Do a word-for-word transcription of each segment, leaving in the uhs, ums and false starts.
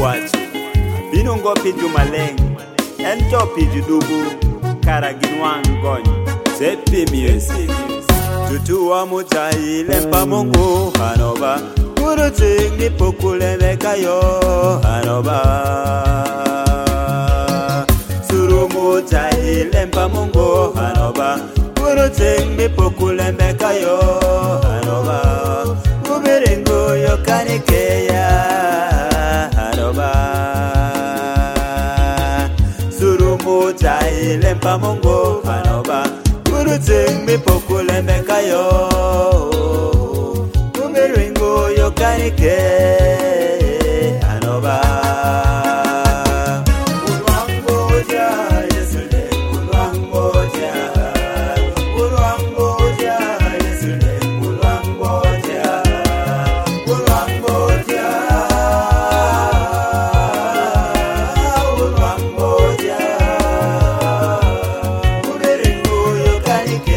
wacho binongo piju maleng ento piju dugu karaginwang gony sepimius tutua muchaile pamongo hanoba Guru chingi pokule mekayo hanoba Suru muchaile pamongo hanoba Guru chingi pokule mekayo hanoba Ubiringo yokanikeya hanoba Suru muchaile pamongo hanoba Guru chingi pokule mekayo Ubiringo yokanike hanoba Ulwangoja yesterday Ulwangoja Ulwangoja yesterday Ulwangoja Ulwangoja Ulwangoja Ubiringo yokanike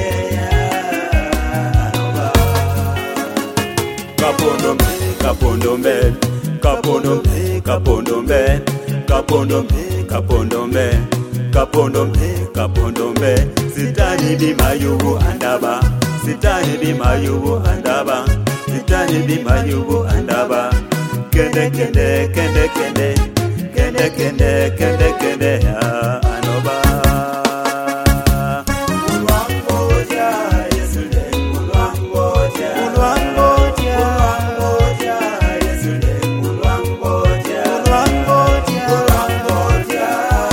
hanoba Kapondombe Kapondombe Kapondombe Kapondombe Kapondombe Kapondombe Kapondombe Kapondombe Sitani di mayubu andaba Sitani di mayubu andaba Sitani di mayubu andaba Kende kende kende kende Kende kende kende kende ya anoba Ulwangoja yesterday Ulwangoja Ulwangoja Ulwangoja yesterday Ulwangoja Ulwangoja Ulwangoja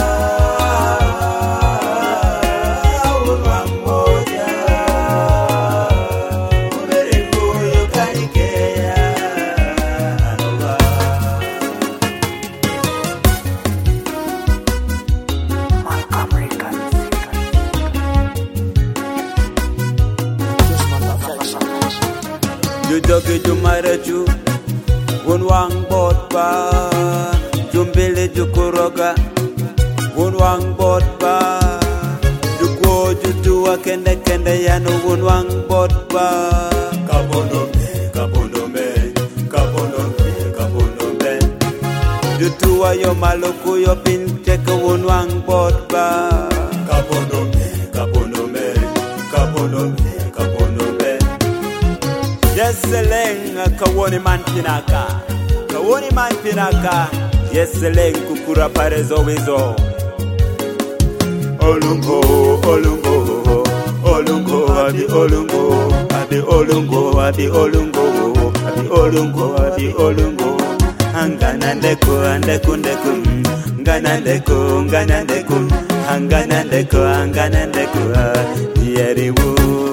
Ulwangoja Ubiringo yokanikeya hanoba Jujogi jumarechu Unwang botba Jumbili jukuroga Unwang botba Jukwo jutua kende kende yanu Unwang botba Kapondombe, kapondombe Kapondombe, kapondombe Jutua yo maluku yo pinteke Unwang botba Kapondombe, kapondombe Kapondombe, kapondombe Yeseleng kawoni man pinaka Kawoni man pinaka Yeseleng kukura parezo wizo Olungo, olungo Olungo, abi olungo Abi olungo, abi olungo Abi olungo, abi olungo Angana ndeko, andeku ndeku Ngana ndeko, ngana ndeku Angana ndeko, angana ndeku Yeriwu